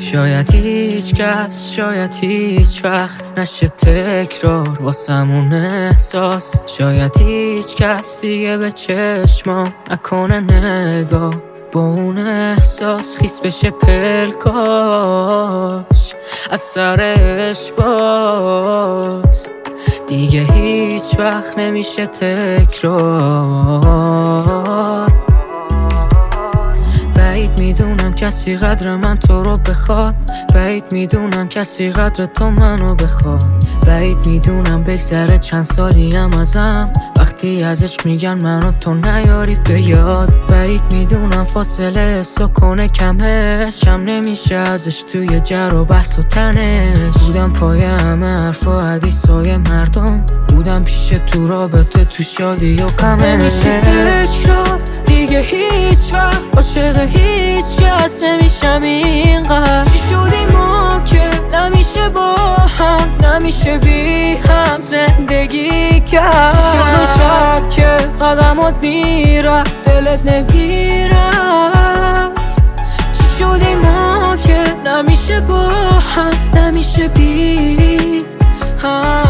شاید هیچ کس، شاید هیچ وقت نشه تکرار واسمون احساس. شاید هیچ کس دیگه به چشمام نکنه نگاه با اون احساس خیس بشه پلکاش از سرش باز. دیگه هیچ وقت نمیشه تکرار. بعید میدونم کسی قدر من تو رو بخواد، بعید میدونم کسی قدر تو منو بخواد. بعید میدونم بگذره چند سالی هم ازم وقتی ازش میگن منو تو نیاری به یاد. بعید میدونم فاصله حسو کنه کمش کم نمیشه ازش توی جر و بحث و تنش. بودم پای همه حرف و حدیثای مردم، بودم پیش تو رابطه تو شادی و غمش. نمیشه تکرار دیگه هیچ وقت عاشق هیچ کس نمیشم اینقدر. چی شدیم ما که نمیشه با هم، نمیشه بی هم زندگی کرد. چی شد اون شب که قدمات میرفت دلت نمیرفت. چی شدیم ما که نمیشه با هم، نمیشه بی هم.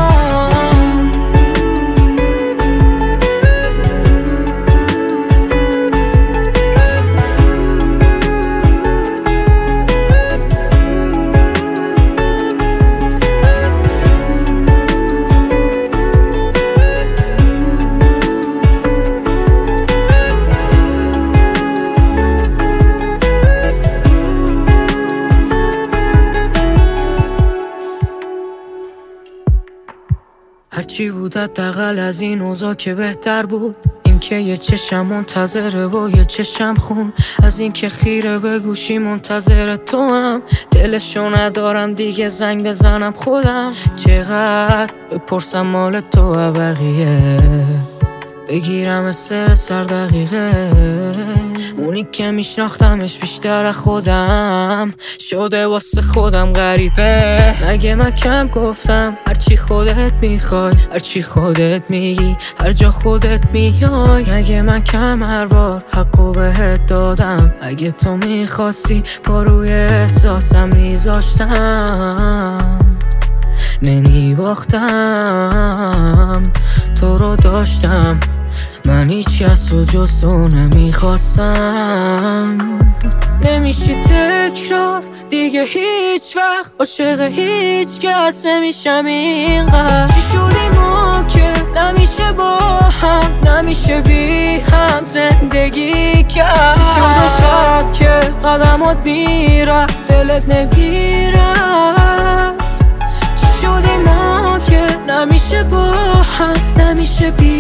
هرچی بود حداقل از این اوضاع که بهتر بود. این که یه چشم منتظره با یه چشم خون، از این که خیره به گوشی منتظر تو هم. دلشو ندارم دیگه زنگ بزنم خودم، چقدر بپرسم مال تو و بقیه، بگیرم استر سر دقیقه. اونی که میشناختمش بیشتر خودم شده واسه خودم غریبه. مگه من کم گفتم هرچی خودت میخوای، هرچی خودت میگی، هر جا خودت میای. مگه من کم هر بار حقو بهت دادم، اگه تو میخواستی پا روی احساسم میذاشتم نمیباختم. تو رو داشتم من هیچ کس رو جز تو نمیخواستم. نمیشه تکرار دیگه هیچ وقت عاشق هیچ کس نمیشم اینقدر. چی شدیم ما که نمیشه با هم، نمیشه بی هم زندگی کرد. چی شد اون شب که قدمات میرفت دلت نمیرفت. چی شدیم ما که نمیشه با هم، نمیشه بی